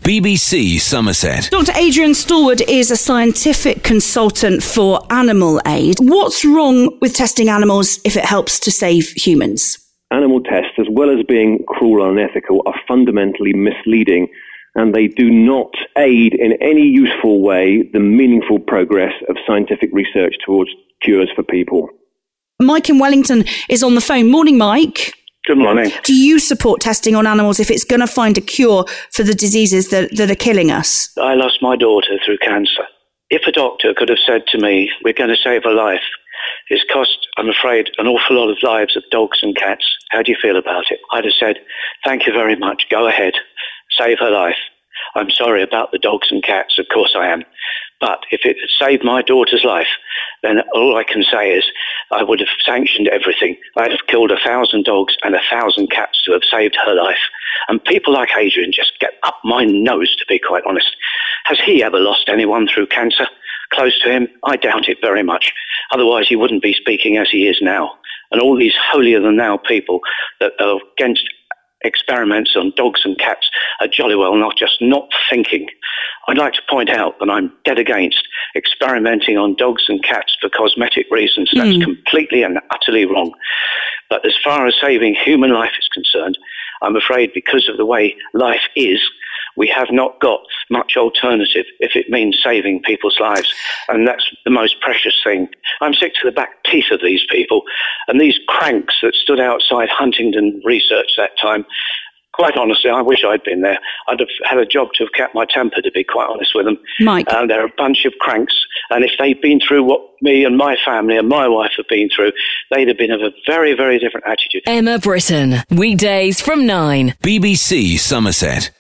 BBC Somerset. Dr. Adrian Stallwood is a scientific consultant for Animal Aid. What's wrong with testing animals if it helps to save humans? Animal tests, as well as being cruel and unethical, are fundamentally misleading, and they do not aid in any useful way the meaningful progress of scientific research towards cures for people. Mike in Wellington is on the phone. Morning, Mike. Good morning. Do you support testing on animals if it's going to find a cure for the diseases that are killing us? I lost my daughter through cancer. If a doctor could have said to me, we're going to save her life, it's cost, I'm afraid, an awful lot of lives of dogs and cats. How do you feel about it? I'd have said, thank you very much, go ahead, save her life. I'm sorry about the dogs and cats, of course I am. But if it had saved my daughter's life, then all I can say is I would have sanctioned everything. I'd have killed 1,000 dogs and 1,000 cats to have saved her life. And people like Adrian just get up my nose, to be quite honest. Has he ever lost anyone through cancer? Close to him? I doubt it very much. Otherwise he wouldn't be speaking as he is now. And all these holier-than-thou people that are against experiments on dogs and cats are jolly well not thinking. I'd like to point out that I'm dead against experimenting on dogs and cats for cosmetic reasons. That's completely and utterly wrong. But as far as saving human life is concerned, I'm afraid because of the way life is, we have not got much alternative if it means saving people's lives. And that's the most precious thing. I'm sick to the back teeth of these people. And these cranks that stood outside Huntingdon Research that time, quite honestly, I wish I'd been there. I'd have had a job to have kept my temper, to be quite honest with them. Mike. They're a bunch of cranks. And if they'd been through what me and my family and my wife have been through, they'd have been of a very, very different attitude. Emma Britton, weekdays from 9. BBC Somerset.